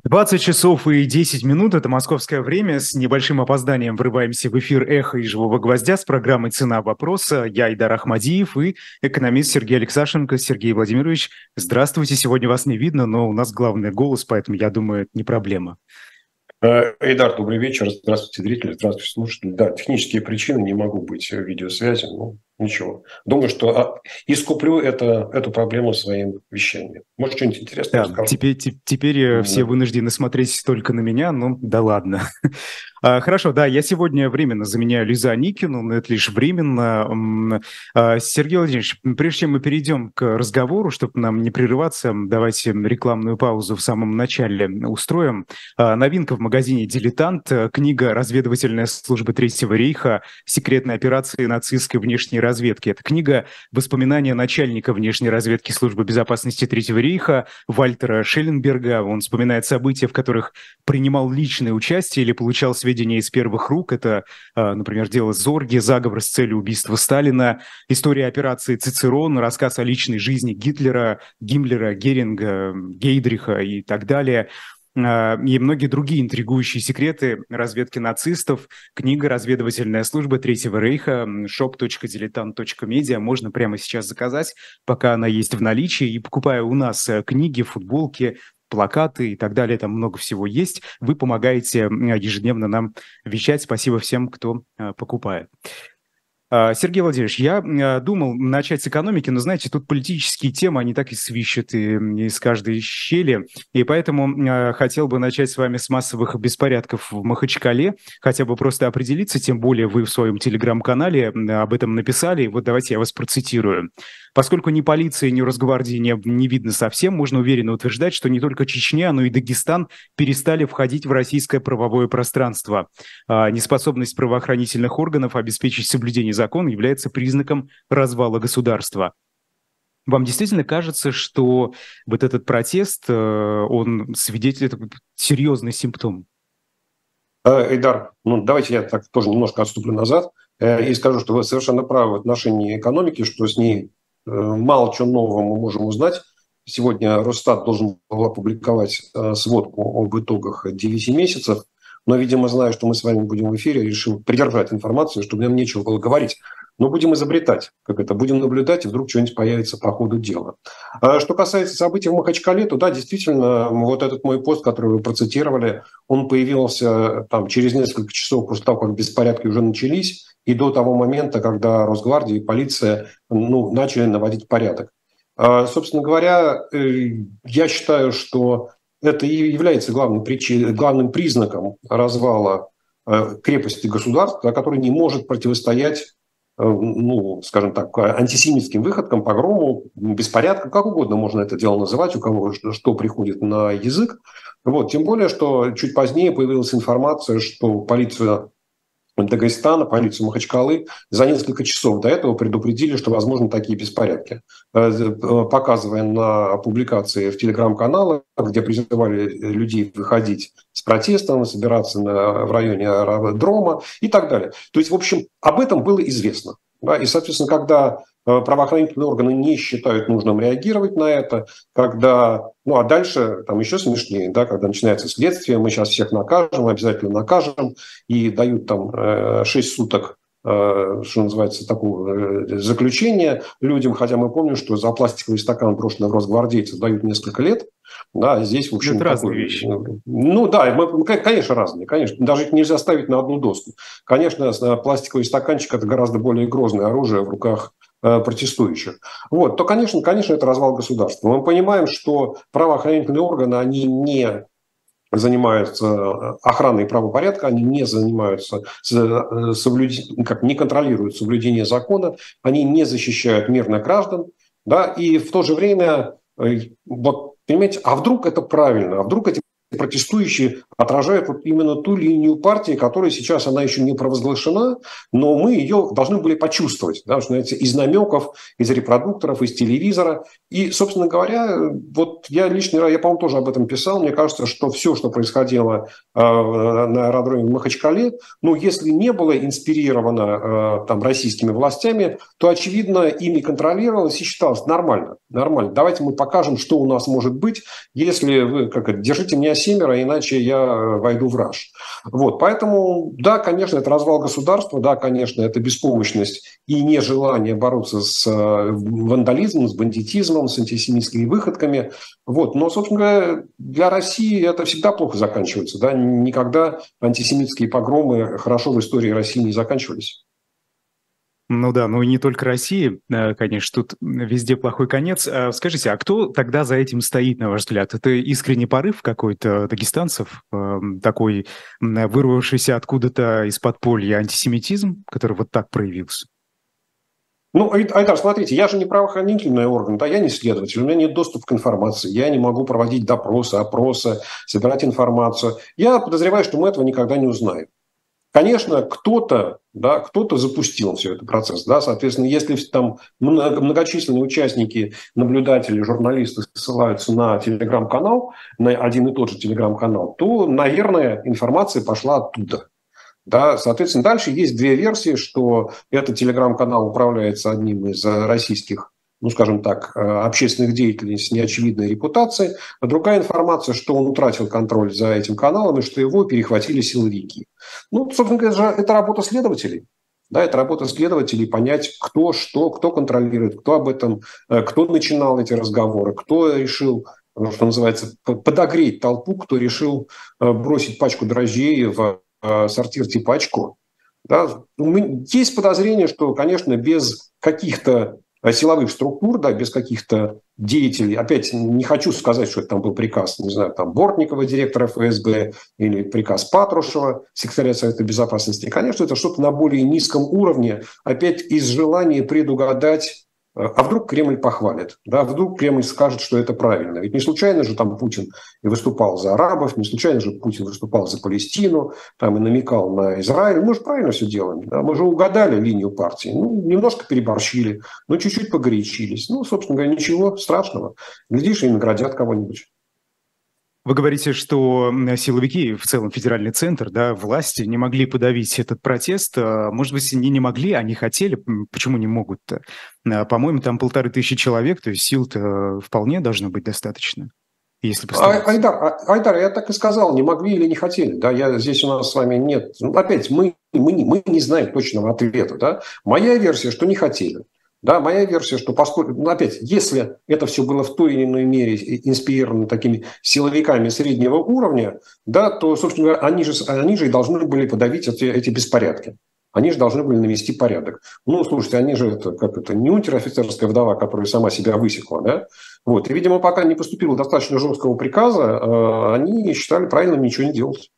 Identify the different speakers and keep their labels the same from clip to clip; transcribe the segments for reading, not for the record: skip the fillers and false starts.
Speaker 1: 20 часов и 10 минут – это московское время. С небольшим опозданием врываемся в эфир «Эхо» и «Живого гвоздя» с программой «Цена вопроса». Я Айдар Ахмадиев и экономист Сергей Алексашенко. Сергей Владимирович, здравствуйте. Сегодня вас не видно, но у нас главный голос, поэтому, я думаю, это не проблема.
Speaker 2: Эйдар, добрый вечер. Здравствуйте, зрители, здравствуйте, слушатели. Да, технические причины, не могу быть в видеосвязи, но ничего. Думаю, что искуплю эту проблему своим вещанием. Может, что-нибудь интересное
Speaker 1: Да,
Speaker 2: расскажу.
Speaker 1: теперь все вынуждены смотреть только на меня, ну да ладно. Хорошо, да, я сегодня временно заменяю Лизу Аникину, но это лишь временно. Сергей Владимирович, прежде чем мы перейдем к разговору, чтобы нам не прерываться, давайте рекламную паузу в самом начале устроим. Новинка в магазине «Дилетант», книга «Разведывательная служба Третьего рейха. Секретные операции нацистской внешней разведки». Это книга «Воспоминания начальника внешней разведки службы безопасности Третьего рейха» Вальтера Шелленберга. Он вспоминает события, в которых принимал личное участие или получал сведения из первых рук. Это, например, дело Зорги, заговор с целью убийства Сталина, история операции Цицерон, рассказ о личной жизни Гитлера, Гиммлера, Геринга, Гейдриха и так далее. И многие другие интригующие секреты разведки нацистов. Книга «Разведывательная служба Третьего рейха», shop.diletant.media. Можно прямо сейчас заказать, пока она есть в наличии. И покупая у нас книги, футболки, плакаты и так далее, там много всего есть. Вы помогаете ежедневно нам вещать. Спасибо всем, кто покупает. Сергей Владимирович, я думал начать с экономики, но, знаете, тут политические темы, они так и свищут из каждой щели, и поэтому хотел бы начать с вами с массовых беспорядков в Махачкале, хотя бы просто определиться, тем более вы в своем телеграм-канале об этом написали, и вот давайте я вас процитирую. Поскольку ни полиции, ни Росгвардии не видно совсем, можно уверенно утверждать, что не только Чечня, но и Дагестан перестали входить в российское правовое пространство. Неспособность правоохранительных органов обеспечить соблюдение закона является признаком развала государства. Вам действительно кажется, что вот этот протест, он свидетельствует, это серьезный симптом?
Speaker 2: Эйдар, давайте я так тоже немножко отступлю назад и скажу, что вы совершенно правы в отношении экономики, что с ней мало чего нового мы можем узнать. Сегодня Росстат должен был опубликовать сводку об итогах 9 месяцев, но, видимо, зная, что мы с вами будем в эфире, решил придержать информацию, чтобы нам нечего было говорить. Но будем изобретать, будем наблюдать, и вдруг что-нибудь появится по ходу дела. Что касается событий в Махачкале, то да, действительно, вот этот мой пост, который вы процитировали, он появился там через несколько часов после того, как беспорядки уже начались, и до того момента, когда Росгвардия и полиция начали наводить порядок. Собственно говоря, я считаю, что это и является главным признаком развала крепости государства, который не может противостоять, скажем так, антисемитским выходкам, погрому, беспорядкам, как угодно можно это дело называть, у кого что приходит на язык. Тем более, что чуть позднее появилась информация, что полиция Дагестана, полицию Махачкалы за несколько часов до этого предупредили, что возможны такие беспорядки, показывая на публикации в телеграм-каналах, где призывали людей выходить с протестом, собираться в районе аэродрома и так далее. То есть, в общем, об этом было известно. Да? И, соответственно, когда правоохранительные органы не считают нужным реагировать на это, когда, а дальше там еще смешнее, да, когда начинается следствие, мы сейчас всех накажем, обязательно накажем, и дают там 6 суток, что называется, такого заключения людям, хотя мы помним, что за пластиковый стакан, брошенный в росгвардейцев, дают несколько лет. Да, здесь, в общем,
Speaker 1: это разные вещи.
Speaker 2: Конечно, разные. Конечно, даже их нельзя ставить на одну доску. Конечно, пластиковый стаканчик – это гораздо более грозное оружие в руках протестующих. То, конечно, это развал государства. Мы понимаем, что правоохранительные органы, они не занимаются охраной правопорядка, они не занимаются, не контролируют соблюдение закона, они не защищают мирных граждан, да, и в то же время, понимаете, а вдруг это правильно, а вдруг эти протестующие отражает вот именно ту линию партии, которая сейчас, она еще не провозглашена, но мы ее должны были почувствовать, да, что из намеков, из репродукторов, из телевизора. И, собственно говоря, вот я лишний раз, я, по-моему, тоже об этом писал, мне кажется, что все, что происходило на аэродроме в Махачкале, ну, если не было инспирировано там российскими властями, то, очевидно, ими контролировалось и считалось нормально, нормально. Давайте мы покажем, что у нас может быть, если вы, держите меня семеро, иначе я войду в раж. Вот, поэтому, да, конечно, это развал государства, да, конечно, это беспомощность и нежелание бороться с вандализмом, с бандитизмом, с антисемитскими выходками. Вот, но, собственно говоря, для России это всегда плохо заканчивается, да, никогда антисемитские погромы хорошо в истории России не заканчивались.
Speaker 1: Ну да, ну и не только России, конечно, тут везде плохой конец. Скажите, а кто тогда за этим стоит, на ваш взгляд? Это искренний порыв какой-то дагестанцев, такой вырвавшийся откуда-то из подполья антисемитизм, который вот так проявился?
Speaker 2: Ну, Айдар, смотрите, я же не правоохранительный орган, да, я не следователь, у меня нет доступа к информации, я не могу проводить допросы, опросы, собирать информацию. Я подозреваю, что мы этого никогда не узнаем. Конечно, кто-то, да, кто-то запустил все этот процесс. Да, соответственно, если там многочисленные участники, наблюдатели, журналисты ссылаются на телеграм-канал, на один и тот же телеграм-канал, то, наверное, информация пошла оттуда. Да, соответственно, дальше есть две версии, что этот телеграм-канал управляется одним из российских, ну, скажем так, общественных деятелей с неочевидной репутацией, а другая информация, что он утратил контроль за этим каналом и что его перехватили силовики. Ну, собственно говоря, это работа следователей. Да, это работа следователей понять, кто что, кто контролирует, кто об этом, кто начинал эти разговоры, кто решил, что называется, подогреть толпу, кто решил бросить пачку дрожжей в сортир типачку. Да. Есть подозрение, что, конечно, без каких-то силовых структур, да, без каких-то деятелей, опять не хочу сказать, что это там был приказ, не знаю, там Бортникова, директора ФСБ, или приказ Патрушева, секретаря Совета Безопасности. Конечно, это что-то на более низком уровне, опять из желания предугадать, а вдруг Кремль похвалит, да, вдруг Кремль скажет, что это правильно. Ведь не случайно же там Путин и выступал за арабов, не случайно же Путин выступал за Палестину, там и намекал на Израиль. Мы же правильно все делаем, да? Мы же угадали линию партии, ну, немножко переборщили, но чуть-чуть погорячились. Ну, собственно говоря, ничего страшного. Глядишь, и наградят кого-нибудь.
Speaker 1: Вы говорите, что силовики, в целом федеральный центр, да, власти не могли подавить этот протест. Может быть, не могли, а не хотели. Почему не могут-то? По-моему, там 1500 человек, то есть сил-то вполне должно быть достаточно. Если
Speaker 2: Айдар, я так и сказал, не могли или не хотели. Да, здесь у нас с вами нет. Ну, опять, мы не знаем точного ответа. Да? Моя версия, что не хотели. Да, моя версия, что поскольку, ну, опять, если это все было в той или иной мере инспирировано такими силовиками среднего уровня, да, то, собственно говоря, они же и должны были подавить эти беспорядки. Они же должны были навести порядок. Ну, слушайте, они же, не унтер-офицерская вдова, которая сама себя высекла, да? Вот. И, видимо, пока не поступило достаточно жесткого приказа, они считали правильным ничего не делать.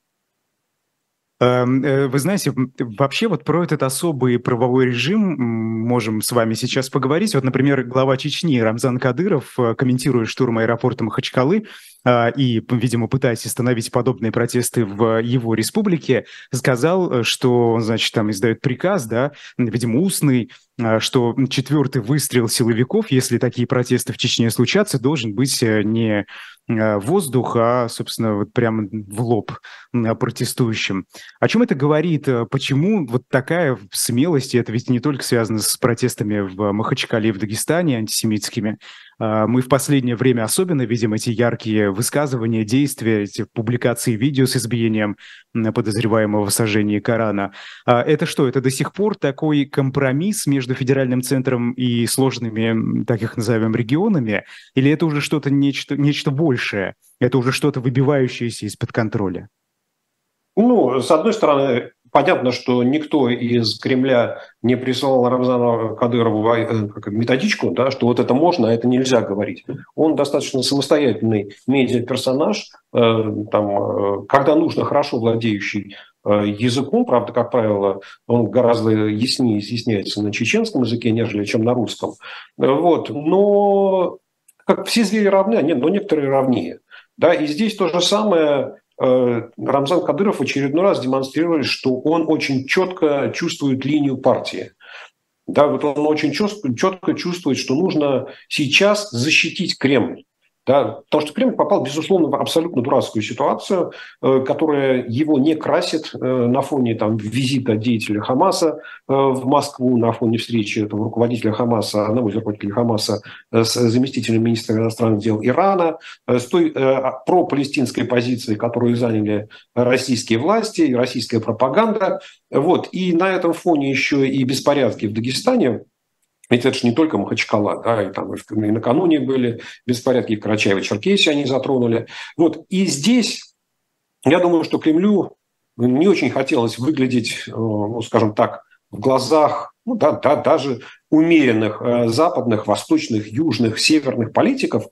Speaker 1: Вы знаете, вообще вот про этот особый правовой режим можем с вами сейчас поговорить. Вот, например, глава Чечни Рамзан Кадыров, комментируя штурм аэропорта Махачкалы и, видимо, пытаясь остановить подобные протесты в его республике, сказал, что он, значит, там издает приказ, да, видимо, устный, что 4-й выстрел силовиков, если такие протесты в Чечне случатся, должен быть не воздух, а, собственно, вот прямо в лоб протестующим. О чем это говорит? Почему вот такая смелость? И это ведь не только связано с протестами в Махачкале и в Дагестане антисемитскими. Мы в последнее время особенно видим эти яркие высказывания, действия, эти публикации видео с избиением подозреваемого в сожжении Корана. Это что? Это до сих пор такой компромисс между федеральным центром и сложными, так их назовем, регионами? Или это уже что-то, нечто большее? Это уже что-то выбивающееся из-под контроля?
Speaker 2: Ну, с одной стороны, понятно, что никто из Кремля не присылал Рамзану Кадырову методичку, да, что вот это можно, а это нельзя говорить. Он достаточно самостоятельный медиаперсонаж, когда нужно, хорошо владеющий языком, правда, как правило, он гораздо яснее изъясняется на чеченском языке, нежели чем на русском. Вот. Но как все звери равны, но некоторые равнее. Да, и здесь то же самое. Рамзан Кадыров в очередной раз демонстрирует, что он очень четко чувствует линию партии. Да, вот он очень четко чувствует, что нужно сейчас защитить Кремль. Да, потому что Кремль попал, безусловно, в абсолютно дурацкую ситуацию, которая его не красит на фоне визита деятеля Хамаса в Москву, на фоне встречи этого руководителя Хамаса, одного из руководителей Хамаса с заместителем министра иностранных дел Ирана, с той пропалестинской позицией, которую заняли российские власти и российская пропаганда. Вот. И на этом фоне еще и беспорядки в Дагестане. Ведь это же не только Махачкала, да, и накануне были беспорядки, и в Карачаево-Черкесии они затронули. Вот. И здесь, я думаю, что Кремлю не очень хотелось выглядеть, скажем так, в глазах даже умеренных западных, восточных, южных, северных политиков,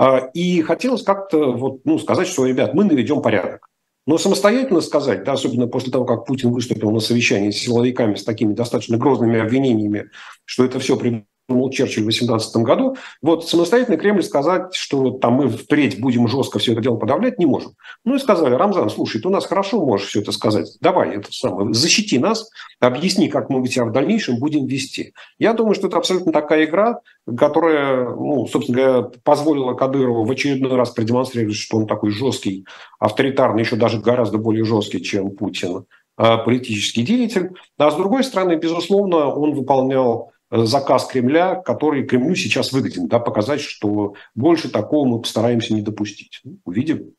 Speaker 2: и хотелось как-то сказать, что, ребят, мы наведем порядок. Но самостоятельно сказать, да, особенно после того, как Путин выступил на совещании с силовиками с такими достаточно грозными обвинениями, что это все придумал Черчилль в 2018 году, самостоятельно Кремль сказать, что мы впредь будем жестко все это дело подавлять, не можем. Ну и сказали: Рамзан, слушай, ты у нас хорошо можешь все это сказать, давай защити нас, объясни, как мы тебя в дальнейшем будем вести. Я думаю, что это абсолютно такая игра, которая, собственно говоря, позволила Кадырову в очередной раз продемонстрировать, что он такой жесткий, авторитарный, еще даже гораздо более жесткий, чем Путин, политический деятель. А с другой стороны, безусловно, он выполнял заказ Кремля, который Кремлю сейчас выгоден, да, показать, что больше такого мы постараемся не допустить. Увидим.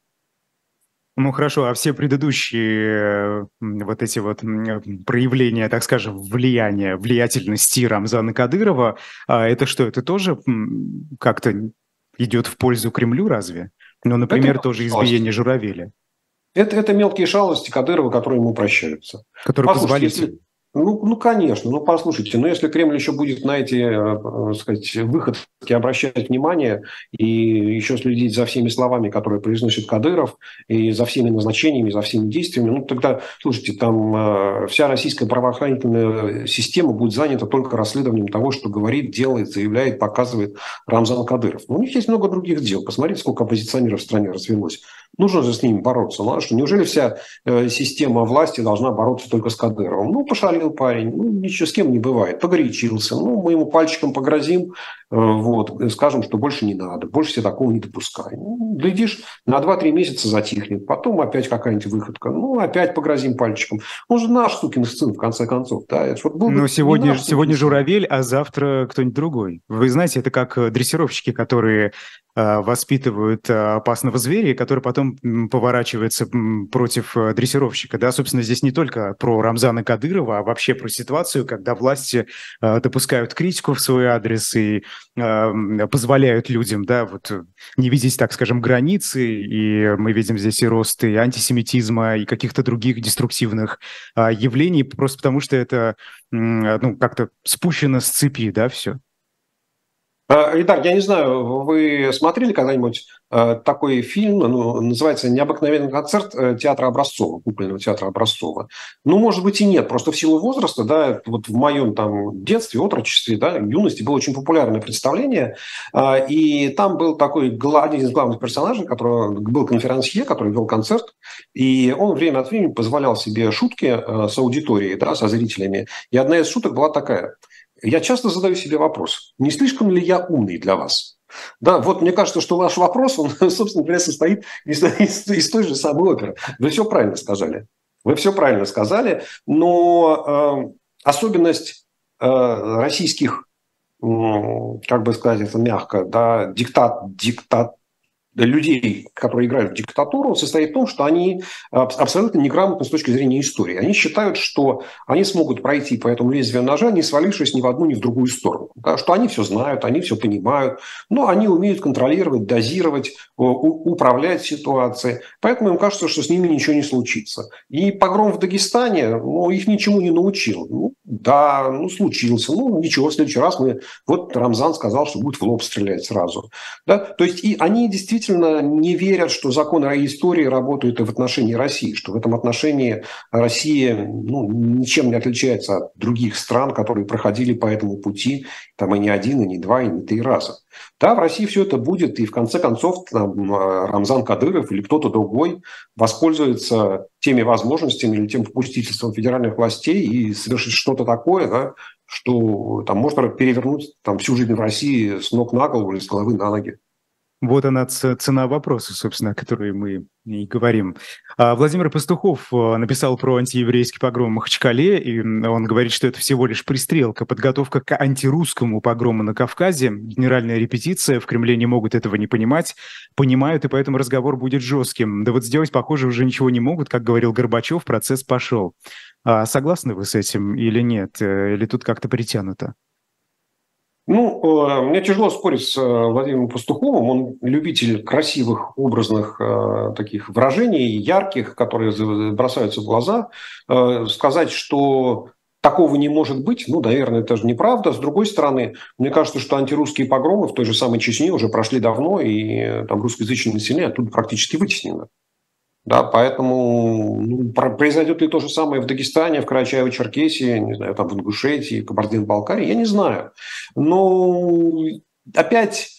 Speaker 1: Ну хорошо, а все предыдущие эти проявления, так скажем, влияния, влиятельности Рамзана Кадырова, это что, это тоже как-то идет в пользу Кремлю разве? Ну, например, тоже избиение Журавеля.
Speaker 2: Это мелкие шалости Кадырова, которые ему прощаются.
Speaker 1: Которые позволительны.
Speaker 2: Конечно. Послушайте, если Кремль еще будет на эти, выходки обращать внимание и еще следить за всеми словами, которые произносит Кадыров, и за всеми назначениями, за всеми действиями, тогда, слушайте, вся российская правоохранительная система будет занята только расследованием того, что говорит, делает, заявляет, показывает Рамзан Кадыров. У них есть много других дел. Посмотрите, сколько оппозиционеров в стране развелось. Нужно же с ними бороться. Неужели вся система власти должна бороться только с Кадыровым? Пошалил парень, ничего с кем не бывает, погорячился. Мы ему пальчиком погрозим, скажем, что больше не надо, больше себе такого не допускай. Глядишь, на 2-3 месяца затихнет, потом опять какая-нибудь выходка, опять погрозим пальчиком. Он же наш сукин сын, в конце концов. Да?
Speaker 1: Сегодня Журавель, а завтра кто-нибудь другой. Вы знаете, это как дрессировщики, которые воспитывают опасного зверя, который потом поворачивается против дрессировщика. Да, собственно, здесь не только про Рамзана Кадырова, а вообще про ситуацию, когда власти допускают критику в свой адрес и позволяют людям, не видеть, так скажем, границы. И мы видим здесь и рост и антисемитизма, и каких-то других деструктивных явлений, просто потому что это как-то спущено с цепи, да, все.
Speaker 2: Ильдар, я не знаю, вы смотрели когда-нибудь такой фильм, называется «Необыкновенный концерт» театра Образцова, кукольного театра Образцова? Может быть и нет, просто в силу возраста, да, в моем детстве, отрочестве, да, юности было очень популярное представление, и там был такой один из главных персонажей, который был конферансье, который вел концерт, и он время от времени позволял себе шутки с аудиторией, да, со зрителями, и одна из шуток была такая: я часто задаю себе вопрос, не слишком ли я умный для вас? Да, мне кажется, что ваш вопрос, он, собственно говоря, состоит из той же самой оперы. Вы все правильно сказали, но особенность российских, как бы сказать это мягко, да, людей, которые играют в диктатуру, состоит в том, что они абсолютно неграмотны с точки зрения истории. Они считают, что они смогут пройти по этому лезвию ножа, не свалившись ни в одну, ни в другую сторону. Да, что они все знают, они все понимают, но они умеют контролировать, дозировать, управлять ситуацией. Поэтому им кажется, что с ними ничего не случится. И погром в Дагестане, их ничему не научил. Случился. Ничего, в следующий раз Рамзан сказал, что будет в лоб стрелять сразу. Да? То есть и они действительно действительно не верят, что законы истории работают и в отношении России, что в этом отношении Россия ничем не отличается от других стран, которые проходили по этому пути, там и не один, и не два, и не три раза. Да, в России все это будет, и в конце концов там, Рамзан Кадыров или кто-то другой воспользуется теми возможностями или тем попустительством федеральных властей и совершит что-то такое, да, что там может перевернуть там, всю жизнь в России с ног на голову или с головы на ноги.
Speaker 1: Вот она цена вопроса, собственно, о которой мы и говорим. Владимир Пастухов написал про антиеврейский погром в Махачкале, и он говорит, что это всего лишь пристрелка, подготовка к антирусскому погрому на Кавказе, генеральная репетиция, в Кремле не могут этого не понимать, понимают, и поэтому разговор будет жестким. Да вот сделать, похоже, уже ничего не могут, как говорил Горбачев, процесс пошел. Согласны вы с этим или нет? Или тут как-то притянуто?
Speaker 2: Мне тяжело спорить с Владимиром Пастуховым. Он любитель красивых, образных таких выражений, ярких, которые бросаются в глаза. Сказать, что такого не может быть, наверное, это же неправда. С другой стороны, мне кажется, что антирусские погромы в той же самой Чечне уже прошли давно, и там русскоязычное население оттуда практически вытеснено. Да, поэтому произойдет ли то же самое в Дагестане, в Карачаево-Черкесии, не знаю, там в Ингушетии, Кабардино-Балкарии, я не знаю. Но опять,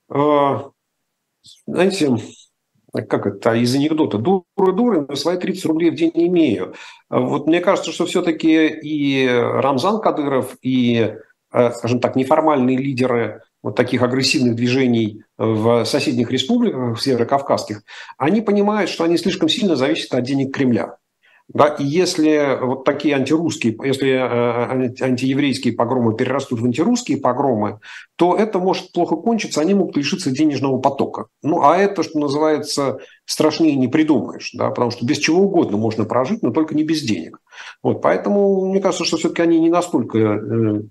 Speaker 2: знаете, как это из анекдота, дуры, но свои 30 рублей в день не имею. Вот мне кажется, что все-таки и Рамзан Кадыров, и, скажем так, неформальные лидеры вот таких агрессивных движений в соседних республиках, в северокавказских, они понимают, что они слишком сильно зависят от денег Кремля. Да, и если вот такие антирусские, если антиеврейские погромы перерастут в антирусские погромы, то это может плохо кончиться, они могут лишиться денежного потока. А это, что называется, страшнее не придумаешь, да, потому что без чего угодно можно прожить, но только не без денег. Вот, поэтому мне кажется, что все-таки они не настолько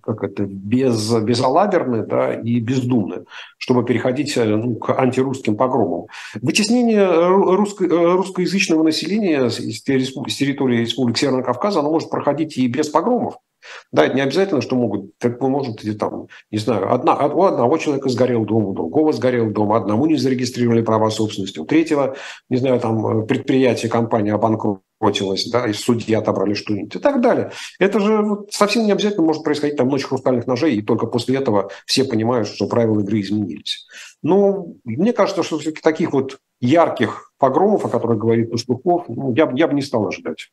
Speaker 2: безалаберны, да, и бездумны, чтобы переходить к антирусским погромам. Вытеснение русскоязычного населения с территории Республики Северного Кавказа, оно может проходить и без погромов. Да, это не обязательно, что может, там, не знаю, у одного человека сгорел дом, у другого сгорел дом, одному не зарегистрировали права собственности, у третьего, не знаю, там предприятие, компания обанкротилась, да, из судьи отобрали что-нибудь и так далее. Это же совсем не обязательно может происходить там ночь хрустальных ножей, и только после этого все понимают, что правила игры изменились. Мне кажется, что все-таки таких вот ярких погромов, о которых говорит Пастухов, я бы не стал ожидать.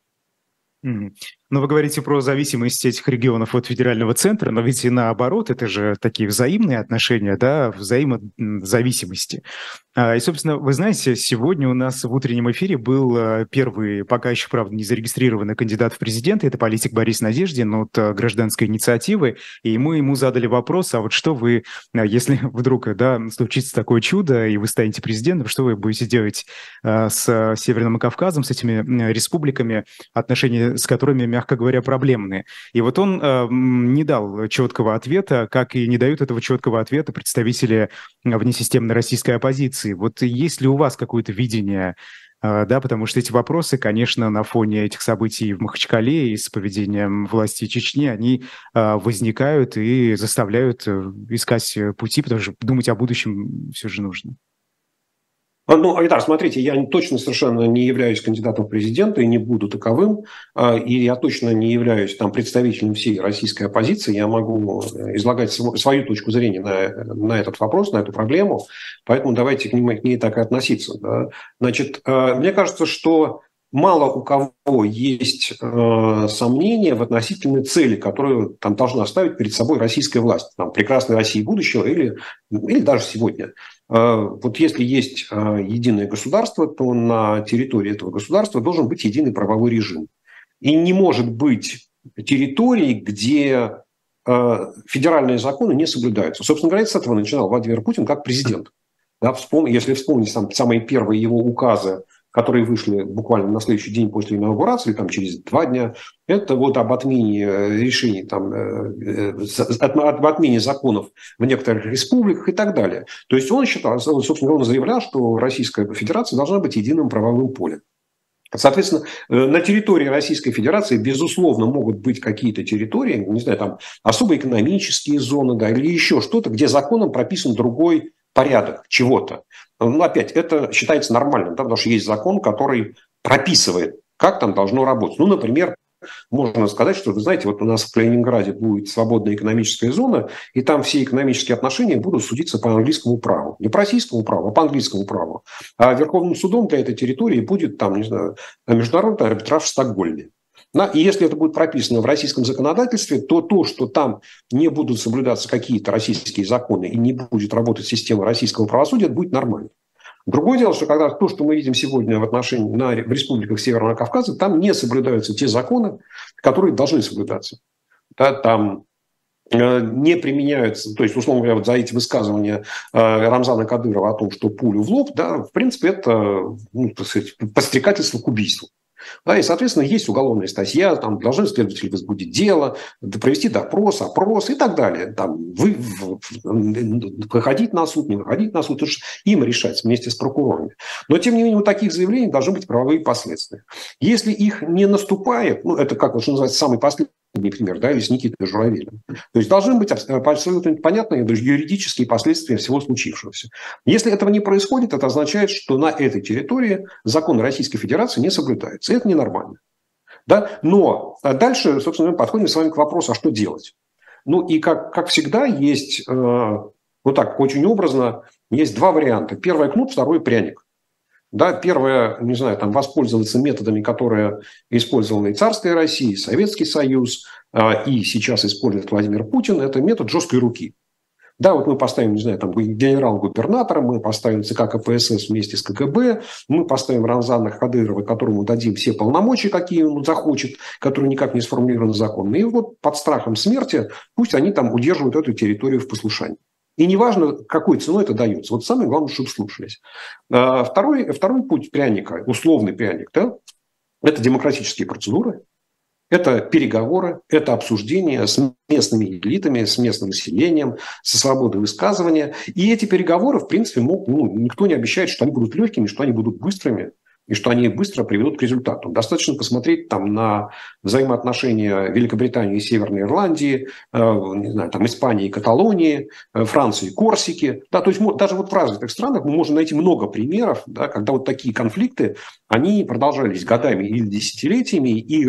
Speaker 1: Но вы говорите про зависимость этих регионов от федерального центра, но ведь и наоборот, это же такие взаимные отношения, да, взаимозависимости. И, собственно, вы знаете, сегодня у нас в утреннем эфире был первый, пока еще, правда, не зарегистрированный кандидат в президенты, это политик Борис Надеждин от гражданской инициативы, и мы ему задали вопрос, а вот что вы, если вдруг, да, случится такое чудо, и вы станете президентом, что вы будете делать с Северным Кавказом, с этими республиками, отношения с которыми, мягко говоря, проблемные. И вот он не дал четкого ответа, как и не дают этого четкого ответа представители внесистемной российской оппозиции. Вот есть ли у вас какое-то видение, да, потому что эти вопросы, конечно, на фоне этих событий в Махачкале и с поведением власти Чечни, они возникают и заставляют искать пути, потому что думать о будущем все же нужно.
Speaker 2: Айдар, смотрите, я точно совершенно не являюсь кандидатом в президенты и не буду таковым, и я точно не являюсь там представителем всей российской оппозиции. Я могу излагать свою точку зрения на этот вопрос, на эту проблему, поэтому давайте к ней так и относиться. Да. Значит, мне кажется, что мало у кого есть сомнения в относительной цели, которую там должна ставить перед собой российская власть, там, прекрасной России будущего или даже сегодня. Вот если есть единое государство, то на территории этого государства должен быть единый правовой режим. И не может быть территорий, где федеральные законы не соблюдаются. Собственно говоря, с этого начинал Владимир Путин как президент. Да, если вспомнить самые первые его указы, которые вышли буквально на следующий день после инаугурации, там через 2 дня, это вот об отмене решений, об отмене законов в некоторых республиках и так далее. То есть он считал, собственно, он заявлял, что Российская Федерация должна быть единым правовым полем. Соответственно, на территории Российской Федерации, безусловно, могут быть какие-то территории, не знаю, там особо экономические зоны, да, или еще что-то, где законом прописан другой порядок чего-то, ну, опять, это считается нормальным, да, потому что есть закон, который прописывает, как там должно работать. Ну, например, можно сказать, что, вы знаете, вот у нас в Калининграде будет свободная экономическая зона, и там все экономические отношения будут судиться по английскому праву. Не по российскому праву, а по английскому праву. А Верховным судом для этой территории будет, там, не знаю, международный арбитраж в Стокгольме. И если это будет прописано в российском законодательстве, то, что там не будут соблюдаться какие-то российские законы и не будет работать система российского правосудия, это будет нормально. Другое дело, что когда то, что мы видим сегодня в республиках Северного Кавказа, там не соблюдаются те законы, которые должны соблюдаться. Да, там не применяются, то есть, условно говоря, вот за эти высказывания Рамзана Кадырова о том, что пулю в лоб, да, в принципе, это, ну, так сказать, подстрекательство к убийству. Да, и, соответственно, есть уголовная статья, там должны следователи возбудить дело, провести допрос, опрос и так далее. Там, выходить на суд, не выходить на суд, это же им решать вместе с прокурорами. Но, тем не менее, у таких заявлений должны быть правовые последствия. Если их не наступает, ну, это, как вот, что называется, самый последний пример, да, или с Никитой Журавелем. То есть должны быть абсолютно понятные юридические последствия всего случившегося. Если этого не происходит, это означает, что на этой территории законы Российской Федерации не соблюдаются. И это ненормально. Да? Но дальше, собственно, мы подходим с вами к вопросу, а что делать? Ну и как всегда есть, вот так очень образно, есть два варианта. Первый кнут, второй пряник. Да, первое, не знаю, там воспользоваться методами, которые использовала и царская Россия, и Советский Союз, и сейчас использует Владимир Путин, это метод жесткой руки. Да, вот мы поставим, не знаю, там генерал-губернатора, мы поставим ЦК КПСС вместе с КГБ, мы поставим Рамзана Кадырова, которому дадим все полномочия, какие он захочет, которые никак не сформулированы законно. И вот под страхом смерти пусть они там удерживают эту территорию в послушании. И неважно, какой ценой это дается. Вот самое главное, чтобы слушались. Второй путь пряника, условный пряник, да, это демократические процедуры, это переговоры, это обсуждение с местными элитами, с местным населением, со свободой высказывания. И эти переговоры, в принципе, никто не обещает, что они будут легкими, что они будут быстрыми, и что они быстро приведут к результату. Достаточно посмотреть там на взаимоотношения Великобритании и Северной Ирландии, не знаю, там Испании и Каталонии, Франции и Корсики. Да, то есть даже вот в развитых странах мы можем найти много примеров, да, когда вот такие конфликты, они продолжались годами или десятилетиями и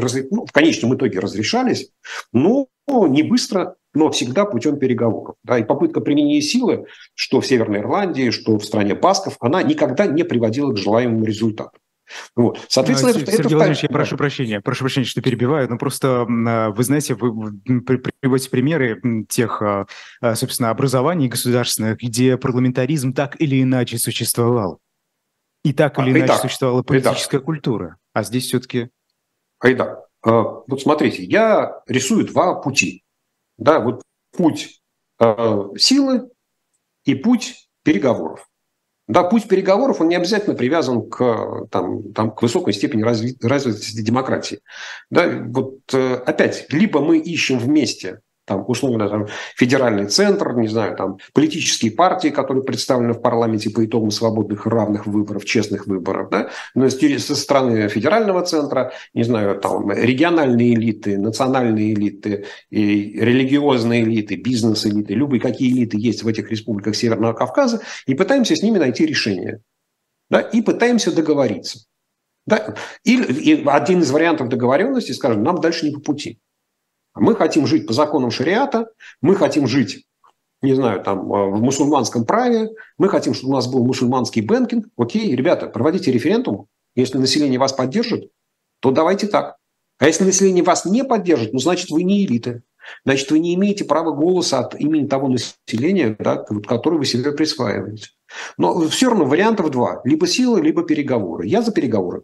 Speaker 2: в конечном итоге разрешались, но не быстро, но всегда путем переговоров. Да, и попытка применения силы, что в Северной Ирландии, что в стране басков, она никогда не приводила к желаемому результату. Вот. Соответственно,
Speaker 1: Сергей Владимирович, я прошу прощения, что перебиваю, но просто, вы знаете, вы приводите примеры тех, собственно, образований государственных, где парламентаризм так или иначе существовал. И так или иначе существовала политическая культура. А здесь все-таки...
Speaker 2: Айдар, вот смотрите, я рисую два пути. Да, вот путь силы и путь переговоров. Да, путь переговоров, он не обязательно привязан к высокой степени развитости демократии. Да, вот опять, либо мы ищем вместе, там, условно, там, федеральный центр, не знаю, там, политические партии, которые представлены в парламенте по итогам свободных, равных выборов, честных выборов, да, но со стороны федерального центра, не знаю, там, региональные элиты, национальные элиты, и религиозные элиты, бизнес-элиты, любые какие элиты есть в этих республиках Северного Кавказа, и пытаемся с ними найти решение, да, и пытаемся договориться. Да. И один из вариантов договоренности, скажем, нам дальше не по пути. Мы хотим жить по законам шариата, мы хотим жить, не знаю, там, в мусульманском праве, мы хотим, чтобы у нас был мусульманский бэнкинг. Окей, ребята, проводите референдум. Если население вас поддержит, то давайте так. А если население вас не поддержит, ну, значит, вы не элиты. Значит, вы не имеете права голоса от имени того населения, да, которое вы себе присваиваете. Но все равно вариантов два. Либо сила, либо переговоры. Я за переговоры.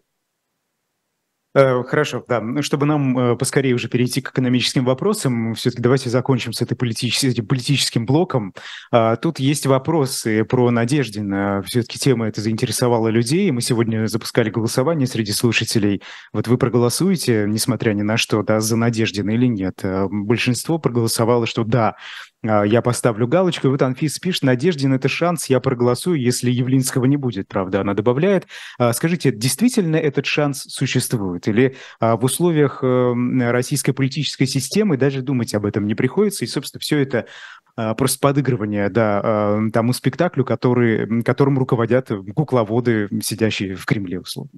Speaker 1: Хорошо, да. Чтобы нам поскорее уже перейти к экономическим вопросам, все-таки давайте закончим с этим политическим блоком. Тут есть вопросы про Надеждина. Все-таки тема эта заинтересовала людей. Мы сегодня запускали голосование среди слушателей. Вот вы проголосуете, несмотря ни на что, да, за Надеждина или нет. Большинство проголосовало, что да, Я поставлю галочку. И вот Анфис пишет: Надеждин — это шанс, я проголосую, если Явлинского не будет. Правда, она добавляет. Скажите, действительно этот шанс существует? Или в условиях российской политической системы даже думать об этом не приходится? И, собственно, все это просто подыгрывание, да, тому спектаклю, которым руководят кукловоды, сидящие в Кремле, условно.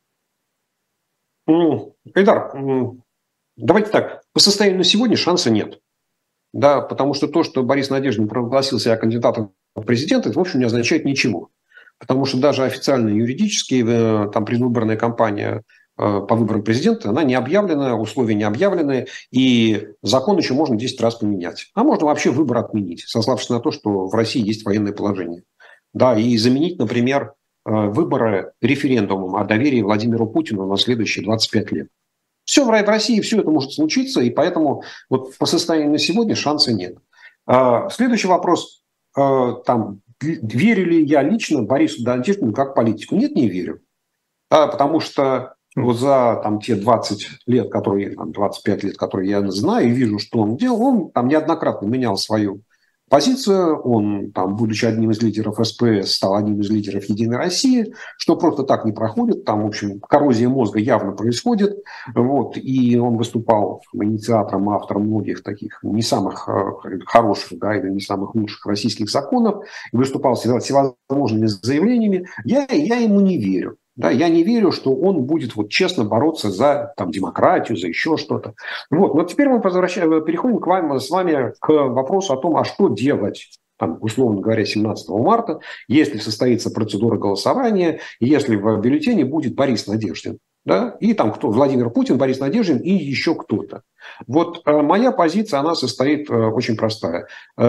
Speaker 2: Айдар, давайте так. По состоянию на сегодня шанса нет. Да, потому что то, что Борис Надеждин провозгласил себя кандидатом в президенты, это, в общем, не означает ничего. Потому что даже официально юридически там предвыборная кампания по выборам президента, она не объявлена, условия не объявлены, и закон еще можно 10 раз поменять. А можно вообще выбор отменить, сославшись на то, что в России есть военное положение. Да, и заменить, например, выборы референдумом о доверии Владимиру Путину на следующие 25 лет. Все в России, все это может случиться, и поэтому вот по состоянию на сегодня шанса нет. Следующий вопрос. Там, верю ли я лично Борису Надеждину как политику? Нет, не верю. Потому что вот за там, те 20 лет, 25 лет, которые я знаю и вижу, что он делал, он там неоднократно менял свою позицию. Он, там, будучи одним из лидеров СПС, стал одним из лидеров «Единой России», что просто так не проходит. Там, в общем, коррозия мозга явно происходит. Вот. И он выступал инициатором, автором многих таких не самых хороших, да, или не самых лучших российских законов. И выступал с всевозможными заявлениями. Я ему не верю. Да, я не верю, что он будет вот честно бороться за там, демократию, за еще что-то. Вот. Но теперь мы переходим с вами к вопросу о том, а что делать, там, условно говоря, 17 марта, если состоится процедура голосования, если в бюллетене будет Борис Надеждин. Да? И там кто? Владимир Путин, Борис Надеждин и еще кто-то. Вот моя позиция, она состоит очень простая.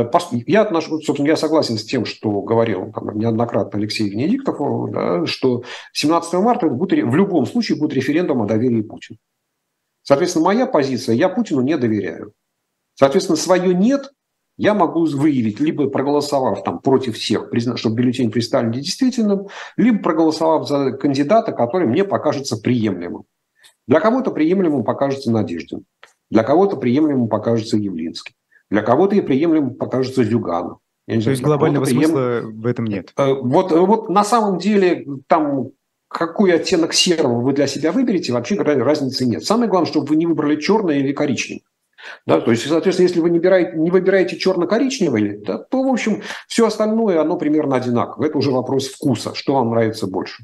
Speaker 2: Я согласен с тем, что говорил там, неоднократно Алексей Венедиктов, да, что 17 марта в любом случае будет референдум о доверии Путину. Соответственно, моя позиция, я Путину не доверяю. Соответственно, свое «нет» я могу выявить, либо проголосовав там, против всех, чтобы бюллетень признали недействительным, либо проголосовав за кандидата, который мне покажется приемлемым. Для кого-то приемлемым покажется Надеждин, для кого-то приемлемым покажется Явлинский, для кого-то и приемлемым покажется Зюганов.
Speaker 1: То есть глобального смысла в этом нет?
Speaker 2: Вот на самом деле там какой оттенок серого вы для себя выберете, вообще разницы нет. Самое главное, чтобы вы не выбрали черное или коричневое. Да, то есть, соответственно, если вы не выбираете черно-коричневый, да, то, в общем, все остальное, оно примерно одинаково. Это уже вопрос вкуса, что вам нравится больше.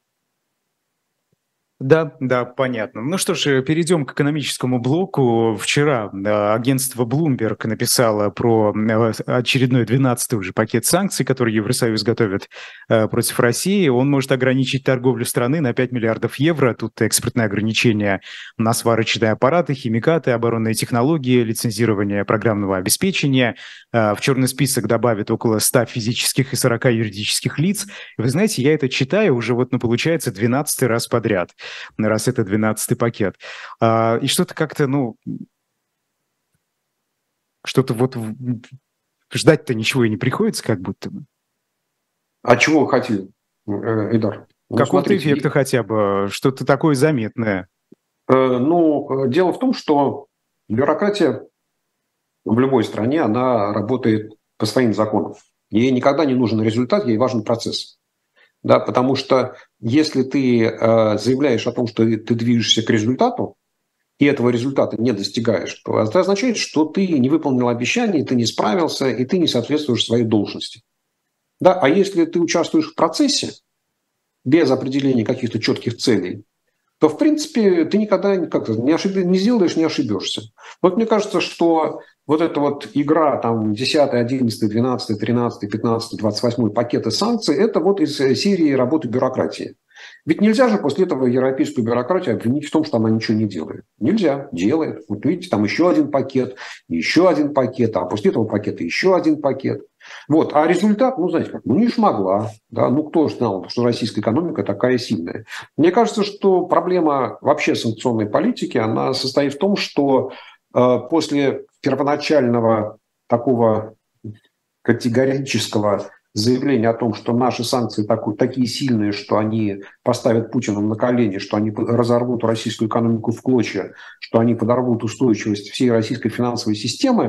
Speaker 1: Да, да, понятно. Ну что ж, перейдем к экономическому блоку. Вчера агентство Bloomberg написало про очередной 12-й уже пакет санкций, который Евросоюз готовит против России. Он может ограничить торговлю страны на 5 миллиардов евро. Тут экспортные ограничения на сварочные аппараты, химикаты, оборонные технологии, лицензирование программного обеспечения. В черный список добавят около 100 физических и 40 юридических лиц. Вы знаете, я это читаю уже получается 12-й раз подряд, раз это 12-й пакет. И что-то как-то, что-то ждать-то ничего и не приходится, как будто бы.
Speaker 2: А чего вы хотели, Эйдар?
Speaker 1: Какого-то эффекта хотя бы, что-то такое заметное.
Speaker 2: Дело в том, что бюрократия в любой стране, она работает по своим законам. Ей никогда не нужен результат, ей важен процесс. Да, потому что если ты заявляешь о том, что ты движешься к результату, и этого результата не достигаешь, то это означает, что ты не выполнил обещание, ты не справился, и ты не соответствуешь своей должности. Да, а если ты участвуешь в процессе без определения каких-то четких целей, то, в принципе, ты никогда не сделаешь, не ошибешься. Вот мне кажется, что вот эта вот игра, там, 10, 11, 12, 13, 15, 28 пакеты санкций, это вот из серии работы бюрократии. Ведь нельзя же после этого европейскую бюрократию обвинить в том, что она ничего не делает. Нельзя, делает. Вот видите, там еще один пакет, а после этого пакета еще один пакет. Вот. А результат, знаете как, не шмогла. Да? Кто же знал, что российская экономика такая сильная. Мне кажется, что проблема вообще санкционной политики, она состоит в том, что после первоначального такого категорического заявление о том, что наши санкции такие сильные, что они поставят Путина на колени, что они разорвут российскую экономику в клочья, что они подорвут устойчивость всей российской финансовой системы,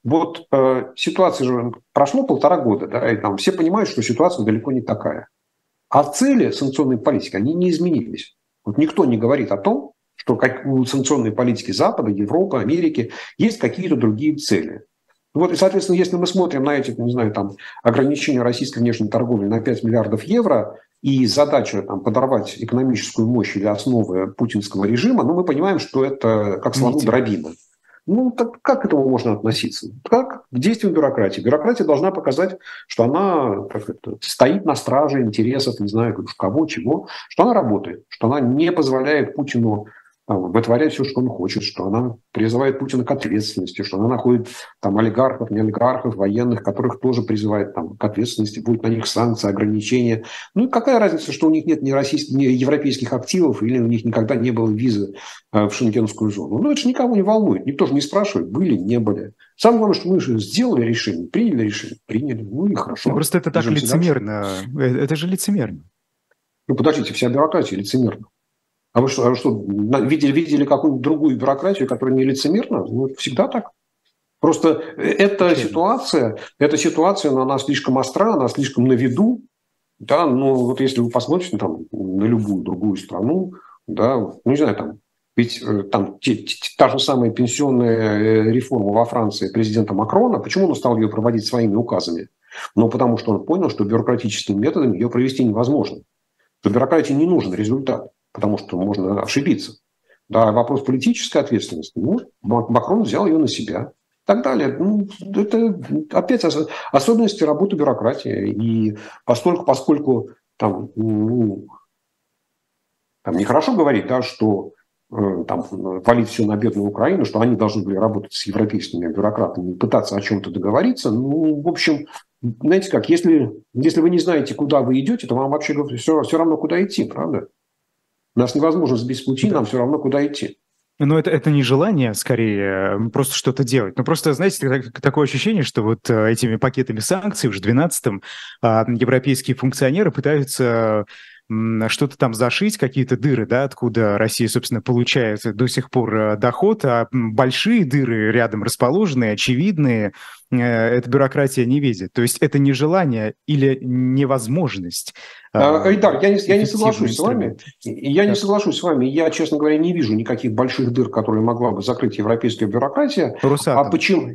Speaker 2: Вот ситуация же прошло 1,5 года, да, и там все понимают, что ситуация далеко не такая. А цели санкционной политики, они не изменились. Вот никто не говорит о том, что как у санкционной политики Запада, Европы, Америки есть какие-то другие цели. Вот, и, соответственно, если мы смотрим на эти, не знаю, там, ограничения российской внешней торговли на 5 миллиардов евро и задача там, подорвать экономическую мощь или основы путинского режима, ну, мы понимаем, что это как слону дробина. Ну, так как к этому можно относиться? Как к действиям бюрократии? Бюрократия должна показать, что она стоит на страже интересов, не знаю, кого, чего, что она работает, что она не позволяет Путину там, вытворять все, что он хочет, что она призывает Путина к ответственности, что она находит там олигархов, не олигархов, военных, которых тоже призывает там, к ответственности, будут на них санкции, ограничения. Ну и какая разница, что у них нет ни российских, ни европейских активов, или у них никогда не было визы в шенгенскую зону. Ну это же никого не волнует, никто же не спрашивает, были, не были. Самое главное, что мы же сделали решение, приняли, ну и хорошо.
Speaker 1: Ну, просто это так лицемерно, это же лицемерно.
Speaker 2: Ну подождите, вся бюрократия лицемерна. А вы что видели какую-нибудь другую бюрократию, которая не лицемерна? Ну, всегда так. Просто эта ситуация, она слишком остра, она слишком на виду. Да, ну, вот если вы посмотрите там, на любую другую страну, да, ну, не знаю, там, ведь там та же самая пенсионная реформа во Франции президента Макрона, почему он стал ее проводить своими указами? Ну, потому что он понял, что бюрократическими методами ее провести невозможно. Что бюрократии не нужен результат, потому что можно ошибиться. Да, вопрос политической ответственности, ну, Макрон взял ее на себя. И так далее. Ну, это опять особенности работы бюрократии. И поскольку там, ну, там нехорошо говорить, да, что там, валить все на бедную Украину, что они должны были работать с европейскими бюрократами и пытаться о чем-то договориться. Ну, в общем, знаете как, если вы не знаете, куда вы идете, то вам вообще все равно, куда идти, правда? Нас невозможно сбить с пути, нам все равно, куда идти.
Speaker 1: Но это не желание, скорее, просто что-то делать. Ну, просто, знаете, такое ощущение, что вот этими пакетами санкций, уже 12-м, европейские функционеры пытаются что-то там зашить, какие-то дыры, да, откуда Россия, собственно, получает до сих пор доход, а большие дыры рядом расположенные, очевидные, эта бюрократия не видит. То есть это не желание или невозможность.
Speaker 2: Айдар, я не соглашусь с вами. Я не соглашусь с вами. Я, честно говоря, не вижу никаких больших дыр, которые могла бы закрыть европейская бюрократия.
Speaker 1: Росатом.
Speaker 2: А почему?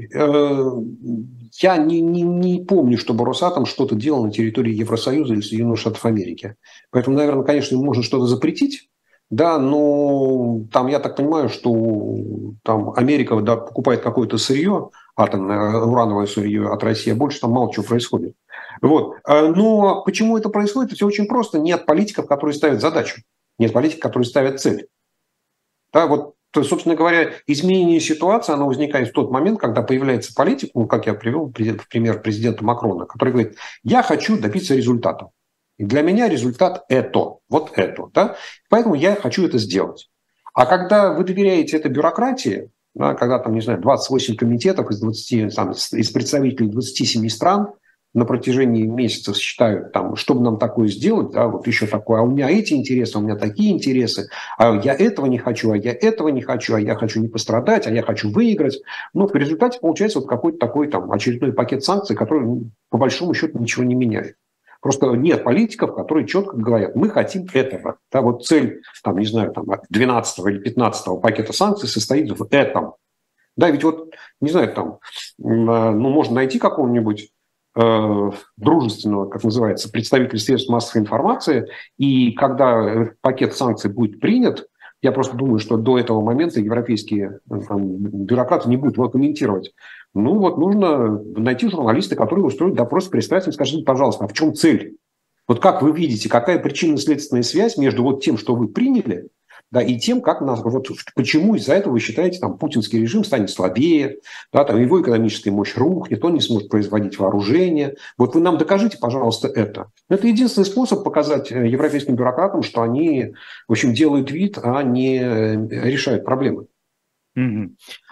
Speaker 2: Я не помню, чтобы Росатом что-то делал на территории Евросоюза или Соединенных Штатов Америки. Поэтому, наверное, конечно, можно что-то запретить. Да, но там, я так понимаю, что там Америка покупает какое-то сырье, атомное, урановое сырье от России, а больше там мало чего происходит. Вот. Но почему это происходит? Все очень просто. Нет политиков, которые ставят задачу. Нет политиков, которые ставят цель. Да, вот, собственно говоря, изменение ситуации, оно возникает в тот момент, когда появляется политик, ну, как я привел в пример президента Макрона, который говорит, я хочу добиться результата. И для меня результат это, вот это. Да? Поэтому я хочу это сделать. А когда вы доверяете это бюрократии, да, когда там, не знаю, 28 комитетов из представителей 27 стран на протяжении месяцев считают, там, чтобы нам такое сделать, да, вот еще такое, а у меня эти интересы, у меня такие интересы, а я этого не хочу, а я этого не хочу, а я хочу не пострадать, а я хочу выиграть. Ну, в результате получается вот какой-то такой там очередной пакет санкций, который, ну, по большому счету ничего не меняет. Просто нет политиков, которые четко говорят, мы хотим этого. Да, вот цель, там, не знаю, там, 12 или 15 пакета санкций состоит в этом. Да, ведь вот, не знаю, там, ну, можно найти какого-нибудь дружественного, как называется, представителя средств массовой информации, и когда пакет санкций будет принят, я просто думаю, что до этого момента европейские там, бюрократы не будут его комментировать. Ну вот нужно найти журналиста, который устроит допрос с пристрастием, скажите, пожалуйста, а в чем цель? Вот как вы видите, какая причинно-следственная связь между вот тем, что вы приняли, да, и тем, как нас, вот, почему из-за этого вы считаете, там, путинский режим станет слабее, да, там, его экономическая мощь рухнет, он не сможет производить вооружение. Вот вы нам докажите, пожалуйста, это. Это единственный способ показать европейским бюрократам, что они, в общем, делают вид, а не решают проблемы.